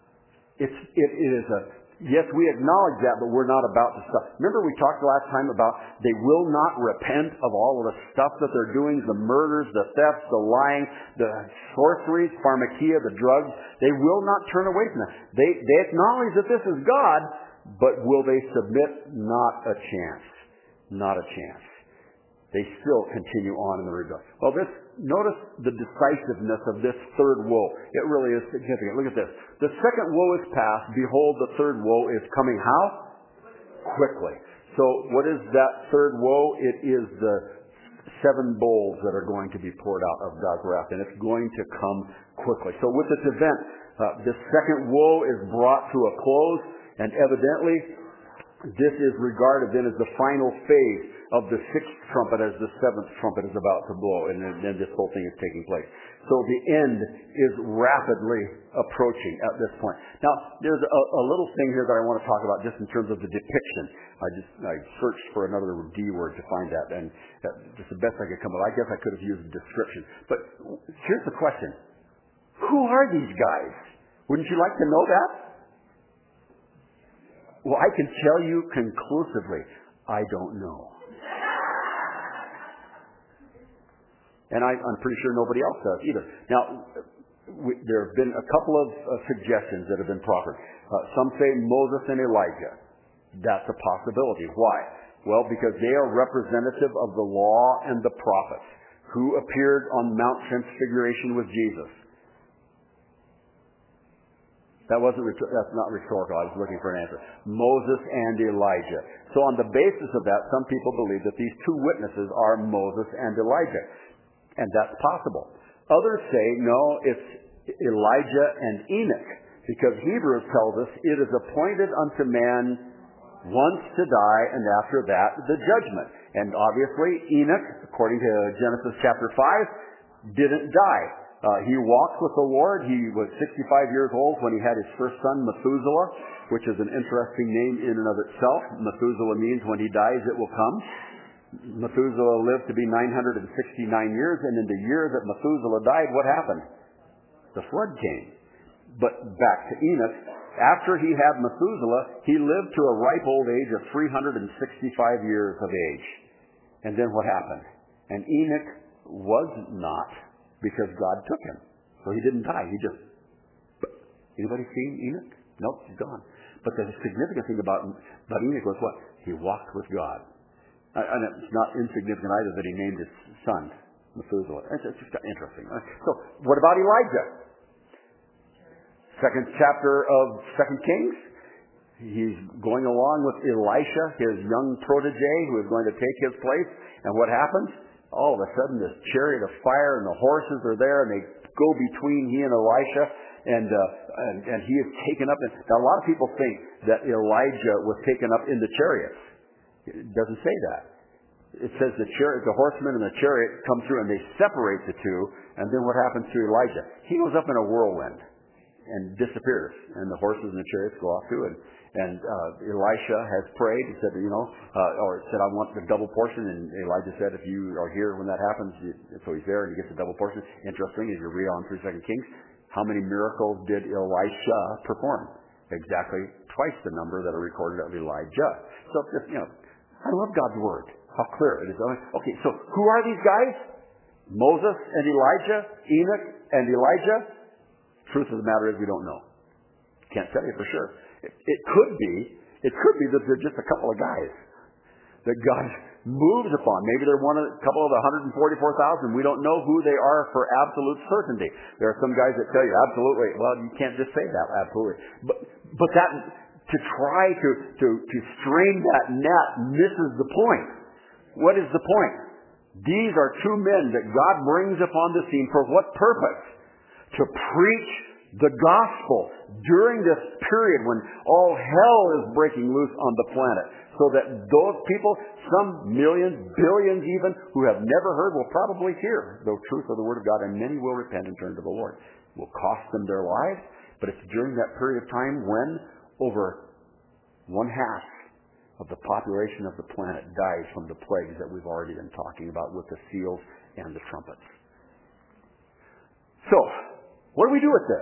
Yes, we acknowledge that, but we're not about to stop. Remember we talked last time about they will not repent of all of the stuff that they're doing, the murders, the thefts, the lying, the sorceries, pharmakia, the drugs. They will not turn away from that. They acknowledge that this is God, but will they submit? Not a chance. Not a chance. They still continue on in the rebellion. Well, notice the decisiveness of this third woe. It really is significant. Look at this. The second woe is past. Behold, the third woe is coming how? Quickly. So what is that third woe? It is the 7 bowls that are going to be poured out of God's wrath, and it's going to come quickly. So with this event, the second woe is brought to a close, and evidently this is regarded then as the final phase of the 6th trumpet as the 7th trumpet is about to blow, and then this whole thing is taking place. So the end is rapidly approaching at this point. Now, there's a little thing here that I want to talk about just in terms of the depiction. I searched for another D word to find that, and just the best I could come up. I guess I could have used a description. But here's the question. Who are these guys? Wouldn't you like to know that? Well, I can tell you conclusively, I don't know. And I'm pretty sure nobody else does either. Now, there have been a couple of suggestions that have been proffered. Some say Moses and Elijah. That's a possibility. Why? Well, because they are representative of the law and the prophets who appeared on Mount Transfiguration with Jesus. That's not rhetorical. I was looking for an answer. Moses and Elijah. So on the basis of that, some people believe that these two witnesses are Moses and Elijah. And that's possible. Others say, no, it's Elijah and Enoch. Because Hebrews tells us it is appointed unto man once to die, and after that, the judgment. And obviously, Enoch, according to Genesis chapter 5, didn't die. He walked with the Lord. He was 65 years old when he had his first son, Methuselah, which is an interesting name in and of itself. Methuselah means when he dies, it will come. Methuselah lived to be 969 years, and in the year that Methuselah died, what happened? The flood came. But back to Enoch, after he had Methuselah, he lived to a ripe old age of 365 years of age. And then what happened? And Enoch was not, because God took him. So he didn't die. Anybody seen Enoch? Nope, he's gone. But the significant thing about Enoch was what? He walked with God. And it's not insignificant either that he named his son Methuselah. It's just interesting. So what about Elijah? 2nd chapter of 2 Kings. He's going along with Elisha, his young protege, who is going to take his place. And what happens? All of a sudden, this chariot of fire and the horses are there, and they go between he and Elisha, and he is taken up. Now, a lot of people think that Elijah was taken up in the chariots. It doesn't say that. It says the horsemen and the chariot come through, and they separate the two. And then what happens to Elijah? He goes up in a whirlwind and disappears, and the horses and the chariots go off too. And Elisha has prayed. He said, I want the double portion. And Elijah said, if you are here when that happens, so he's there and he gets the double portion. Interesting, as you read on through 2 Kings, how many miracles did Elisha perform? Exactly twice the number that are recorded of Elijah. So just, I love God's word. How clear it is. Okay, so who are these guys? Moses and Elijah, Enoch and Elijah. Truth of the matter is we don't know. Can't tell you for sure. It could be that they're just a couple of guys that God moves upon. Maybe they're a couple of the 144,000. We don't know who they are for absolute certainty. There are some guys that tell you absolutely. Well, you can't just say that absolutely. But that to try to strain that net misses the point. What is the point? These are two men that God brings upon the scene for what purpose? To preach the gospel during this period when all hell is breaking loose on the planet. So that those people, some millions, billions even, who have never heard will probably hear the truth of the Word of God, and many will repent and turn to the Lord. It will cost them their lives, but it's during that period of time when over 1/2 of the population of the planet dies from the plagues that we've already been talking about with the seals and the trumpets. So, what do we do with this?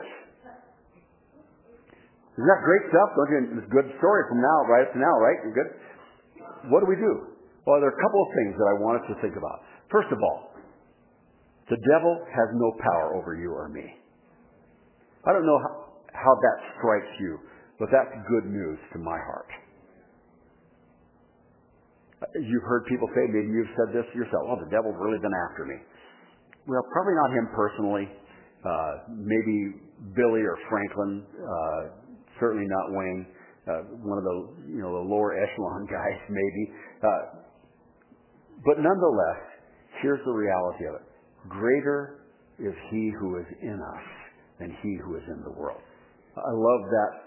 Isn't that great stuff? Don't you? It's a good story from now, right up to now, right? You're good? What do we do? Well, there are a couple of things that I want us to think about. First of all, the devil has no power over you or me. I don't know how that strikes you, but that's good news to my heart. You've heard people say, maybe you've said this yourself, oh, the devil's really been after me. Well, probably not him personally. Maybe Billy or Franklin. Certainly not Wayne. One of the the lower echelon guys, maybe. But nonetheless, here's the reality of it. Greater is he who is in us than he who is in the world. I love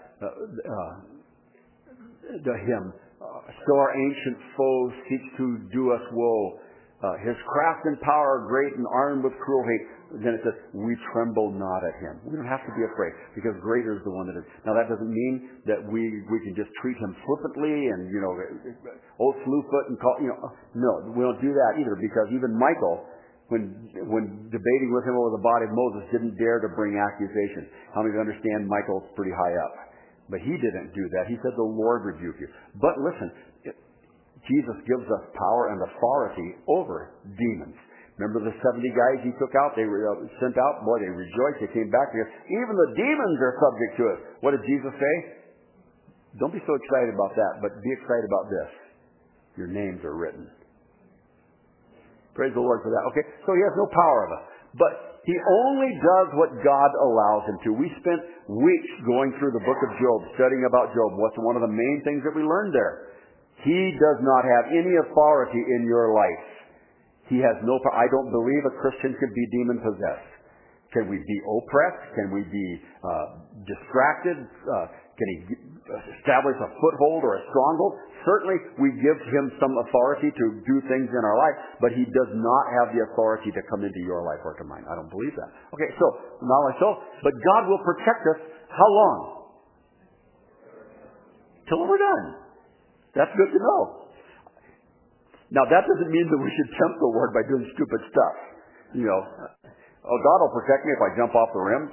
that the hymn. So our ancient foes seek to do us woe. His craft and power great and armed with cruel hate. Then it says, we tremble not at him. We don't have to be afraid because greater is the one that is. Now that doesn't mean that we can just treat him flippantly and, old slewfoot and call, no, we don't do that either because even Michael, when debating with him over the body of Moses, didn't dare to bring accusation. How many of you understand Michael's pretty high up? But he didn't do that. He said, the Lord rebuke you. But listen, Jesus gives us power and authority over demons. Remember the 70 guys he took out? They were sent out. Boy, they rejoiced. They came back because even the demons are subject to us. What did Jesus say? Don't be so excited about that, but be excited about this. Your names are written. Praise the Lord for that. Okay, so he has no power of us. But he only does what God allows him to. We spent weeks going through the book of Job, studying about Job. What's one of the main things that we learned there? He does not have any authority in your life. He has no power. I don't believe a Christian could be demon-possessed. Can we be oppressed? Can we be distracted? Can he establish a foothold or a stronghold? Certainly, we give him some authority to do things in our life, but he does not have the authority to come into your life or to mine. I don't believe that. Okay, so, not only so, but God will protect us how long? Till we're done. That's good to know. Now, that doesn't mean that we should tempt the Lord by doing stupid stuff. Oh, God will protect me if I jump off the rim.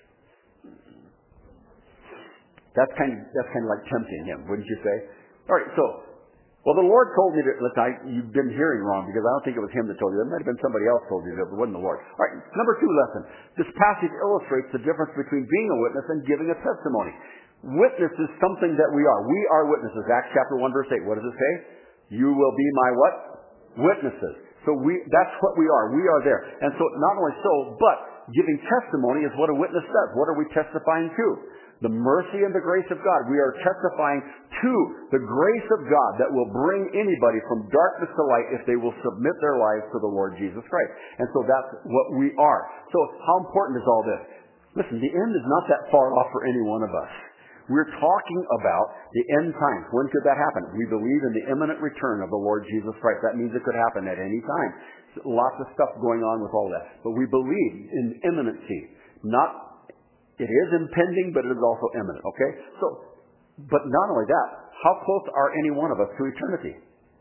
That's kind of like tempting him, wouldn't you say? All right, so, the Lord told me that, listen, you've been hearing wrong because I don't think it was him that told you. It might have been somebody else told you that, but it wasn't the Lord. All right, number 2 lesson. This passage illustrates the difference between being a witness and giving a testimony. Witness is something that we are. We are witnesses. Acts chapter 1, verse 8. What does it say? You will be my what? Witnesses. So that's what we are. We are there. And so not only so, but giving testimony is what a witness does. What are we testifying to? The mercy and the grace of God. We are testifying to the grace of God that will bring anybody from darkness to light if they will submit their lives to the Lord Jesus Christ. And so that's what we are. So how important is all this? Listen, the end is not that far off for any one of us. We're talking about the end times. When could that happen? We believe in the imminent return of the Lord Jesus Christ. That means it could happen at any time. Lots of stuff going on with all that. But we believe in imminency. It is impending, but it is also imminent. Okay? But not only that, how close are any one of us to eternity?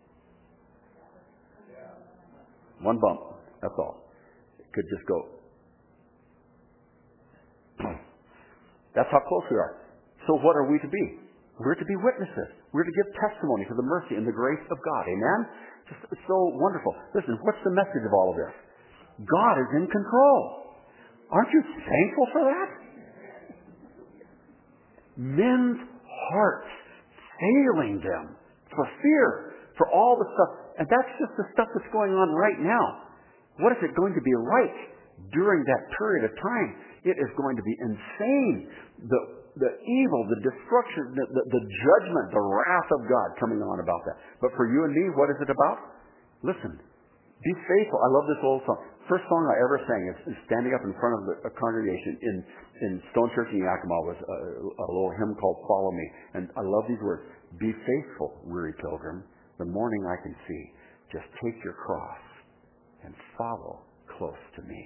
One bump. That's all. It could just go. That's how close we are. So what are we to be? We're to be witnesses. We're to give testimony to the mercy and the grace of God. Amen? It's so wonderful. Listen, what's the message of all of this? God is in control. Aren't you thankful for that? Men's hearts failing them for fear, for all the stuff. And that's just the stuff that's going on right now. What is it going to be like during that period of time? It is going to be insane. The evil, the destruction, the judgment, the wrath of God coming on about that. But for you and me, what is it about? Listen, Be faithful. I love this old song. First song I ever sang is standing up in front of a congregation in Stone Church in Yakima was a little hymn called Follow Me. And I love these words. Be faithful, weary pilgrim. The morning I can see. Just take your cross and follow close to me.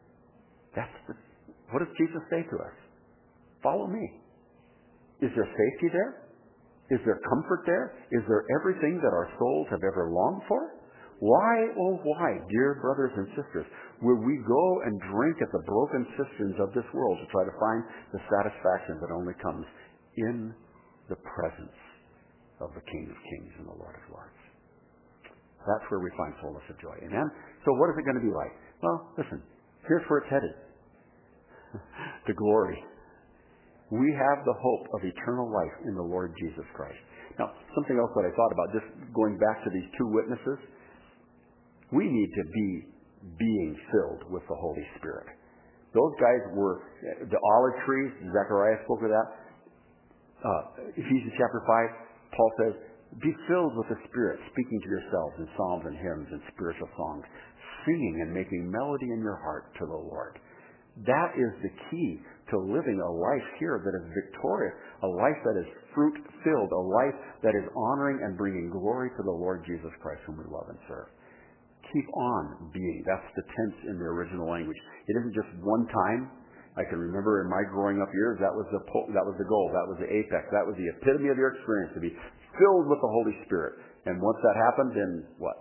What does Jesus say to us? Follow me. Is there safety there? Is there comfort there? Is there everything that our souls have ever longed for? Why, oh why, dear brothers and sisters, will we go and drink at the broken cisterns of this world to try to find the satisfaction that only comes in the presence of the King of Kings and the Lord of Lords? That's where we find fullness of joy. Amen? So what is it going to be like? Well, listen, here's where it's headed. To glory. We have the hope of eternal life in the Lord Jesus Christ. Now, something else that I thought about, just going back to these two witnesses, we need to be being filled with the Holy Spirit. Those guys were the olive trees. Zechariah spoke of that. Ephesians chapter 5, Paul says, be filled with the Spirit, speaking to yourselves in psalms and hymns and spiritual songs, singing and making melody in your heart to the Lord. That is the key to living a life here that is victorious, a life that is fruit-filled, a life that is honoring and bringing glory to the Lord Jesus Christ whom we love and serve. Keep on being. That's the tense in the original language. It isn't just one time. I can remember in my growing up years, that was the goal. That was the apex. That was the epitome of your experience, to be filled with the Holy Spirit. And once that happened, then what?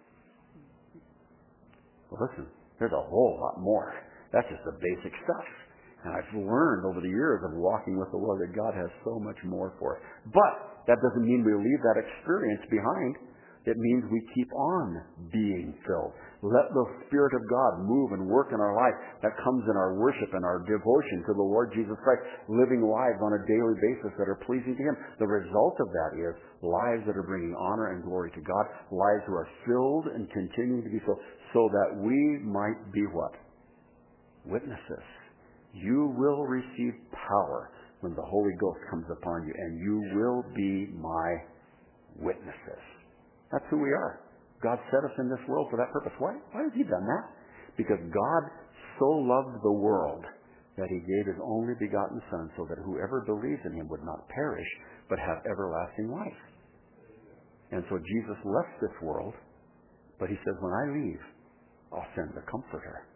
Well, listen, there's a whole lot more. That's just the basic stuff. And I've learned over the years of walking with the Lord that God has so much more for us. But that doesn't mean we leave that experience behind. It means we keep on being filled. Let the Spirit of God move and work in our life. That comes in our worship and our devotion to the Lord Jesus Christ, living lives on a daily basis that are pleasing to Him. The result of that is lives that are bringing honor and glory to God, lives who are filled and continuing to be filled, so that we might be what? Witnesses. You will receive power when the Holy Ghost comes upon you, and you will be my witnesses. That's who we are. God set us in this world for that purpose. Why has He done that? Because God so loved the world that He gave His only begotten Son so that whoever believes in Him would not perish but have everlasting life. And so Jesus left this world, but He says, when I leave, I'll send the Comforter.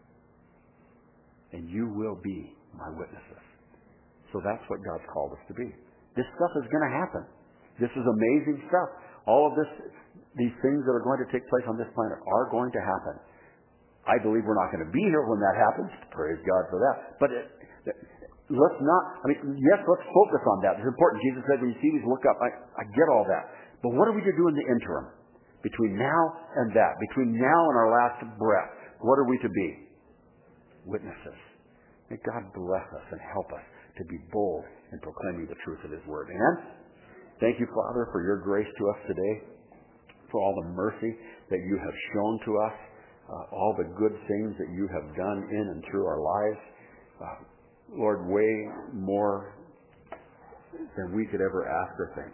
And you will be my witnesses. So that's what God's called us to be. This stuff is going to happen. This is amazing stuff. All of this, these things that are going to take place on this planet are going to happen. I believe we're not going to be here when that happens. Praise God for that. But let's not, yes, let's focus on that. It's important. Jesus said, when you see these, look up. I get all that. But what are we to do in the interim? Between now and that. Between now and our last breath. What are we to be? Witnesses. May God bless us and help us to be bold in proclaiming the truth of His Word. Amen? Thank you, Father, for your grace to us today, for all the mercy that you have shown to us, all the good things that you have done in and through our lives. Lord, way more than we could ever ask or think.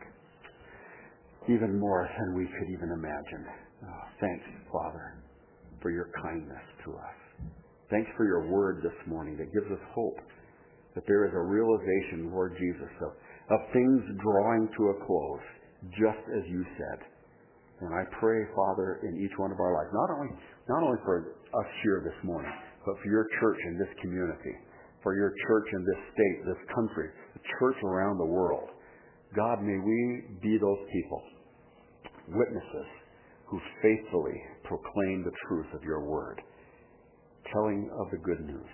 Even more than we could even imagine. Thanks, Father, for your kindness to us. Thanks for your word this morning that gives us hope that there is a realization, Lord Jesus, of things drawing to a close, just as you said. And I pray, Father, in each one of our lives, not only for us here this morning, but for your church in this community, for your church in this state, this country, the church around the world. God, may we be those people, witnesses, who faithfully proclaim the truth of your word, telling of the good news,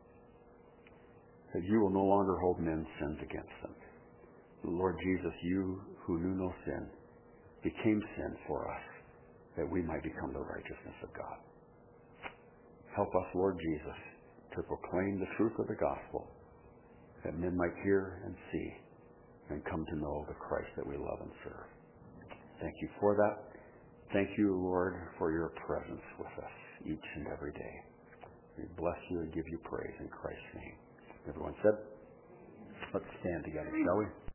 that you will no longer hold men's sins against them. Lord Jesus, you who knew no sin, became sin for us, that we might become the righteousness of God. Help us, Lord Jesus, to proclaim the truth of the gospel, that men might hear and see and come to know the Christ that we love and serve. Thank you for that. Thank you, Lord, for your presence with us each and every day. We bless you and give you praise in Christ's name. Everyone said, let's stand together, shall we?